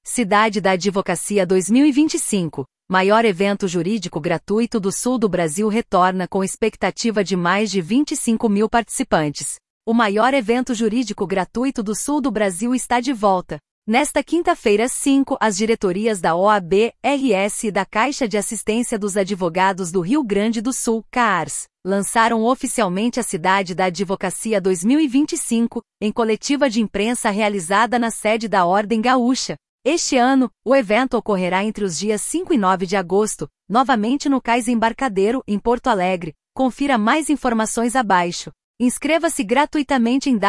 Cidade da Advocacia 2025, maior evento jurídico gratuito do sul do Brasil, retorna com expectativa de mais de 25 mil participantes. O maior evento jurídico gratuito do sul do Brasil está de volta. Nesta quinta-feira, 5, as diretorias da OAB, RS e da Caixa de Assistência dos Advogados do Rio Grande do Sul, CAARS, lançaram oficialmente a Cidade da Advocacia 2025, em coletiva de imprensa realizada na sede da Ordem Gaúcha. Este ano, o evento ocorrerá entre os dias 5 e 9 de agosto, novamente no Cais Embarcadero, em Porto Alegre. Confira mais informações abaixo. Inscreva-se gratuitamente em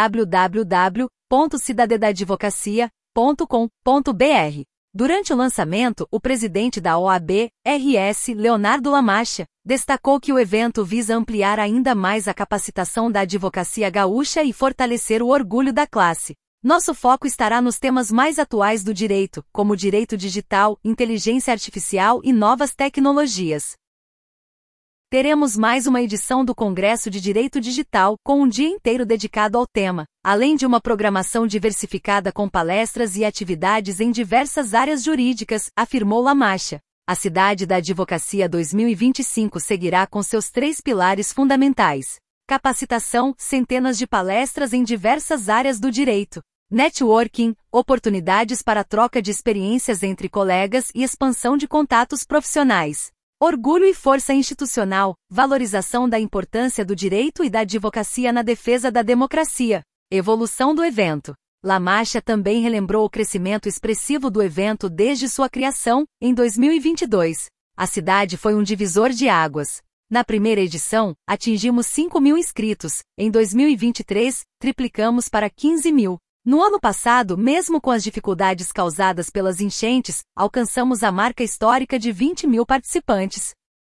www.cidadedadvocacia.com.br. Durante o lançamento, o presidente da OAB, RS, Leonardo Lamácia, destacou que o evento visa ampliar ainda mais a capacitação da advocacia gaúcha e fortalecer o orgulho da classe. Nosso foco estará nos temas mais atuais do direito, como direito digital, inteligência artificial e novas tecnologias. Teremos mais uma edição do Congresso de Direito Digital, com um dia inteiro dedicado ao tema, além de uma programação diversificada com palestras e atividades em diversas áreas jurídicas, afirmou Lamácia. A Cidade da Advocacia 2025 seguirá com seus 3 pilares fundamentais: capacitação, centenas de palestras em diversas áreas do direito; networking, oportunidades para troca de experiências entre colegas e expansão de contatos profissionais; orgulho e força institucional, valorização da importância do direito e da advocacia na defesa da democracia. Evolução do evento. Lamácia também relembrou o crescimento expressivo do evento desde sua criação, em 2022. A cidade foi um divisor de águas. Na primeira edição, atingimos 5 mil inscritos. Em 2023, triplicamos para 15 mil. No ano passado, mesmo com as dificuldades causadas pelas enchentes, alcançamos a marca histórica de 20 mil participantes.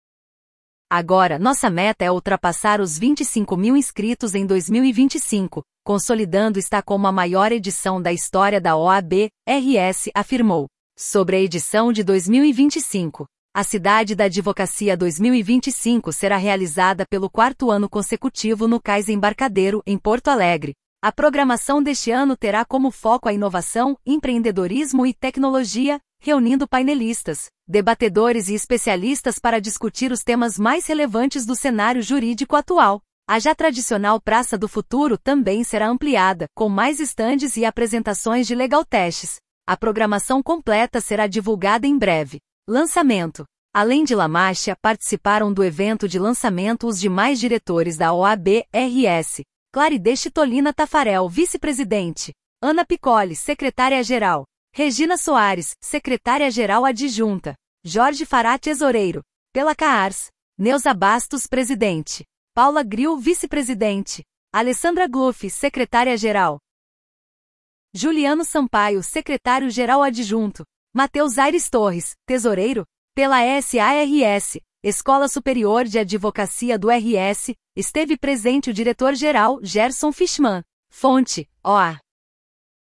Agora, nossa meta é ultrapassar os 25 mil inscritos em 2025, consolidando está como a maior edição da história da OAB, RS, afirmou. Sobre a edição de 2025, a Cidade da Advocacia 2025 será realizada pelo 4º ano consecutivo no Cais Embarcadero, em Porto Alegre. A programação deste ano terá como foco a inovação, empreendedorismo e tecnologia, reunindo painelistas, debatedores e especialistas para discutir os temas mais relevantes do cenário jurídico atual. A já tradicional Praça do Futuro também será ampliada, com mais estandes e apresentações de legal testes. A programação completa será divulgada em breve. Lançamento. Além de Lamácia, participaram do evento de lançamento os demais diretores da OAB, RS. Claride Chitolina Tafarel, vice-presidente; Ana Piccoli, secretária-geral; Regina Soares, secretária-geral adjunta; Jorge Fará, tesoureiro; pela CAARS; Neuza Bastos, presidente; Paula Grill, vice-presidente; Alessandra Gluff, secretária-geral; Juliano Sampaio, secretário-geral adjunto; Matheus Aires Torres, tesoureiro; pela SARS, Escola Superior de Advocacia do RS, esteve presente o diretor-geral, Gerson Fishman. Fonte, OA.